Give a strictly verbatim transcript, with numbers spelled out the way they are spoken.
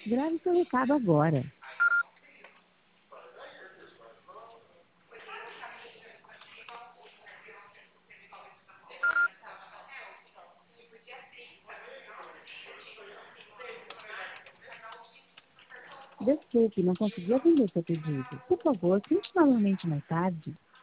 Grave seu recado agora. Desculpe, não consegui atender seu pedido. Por favor, tente novamente mais tarde.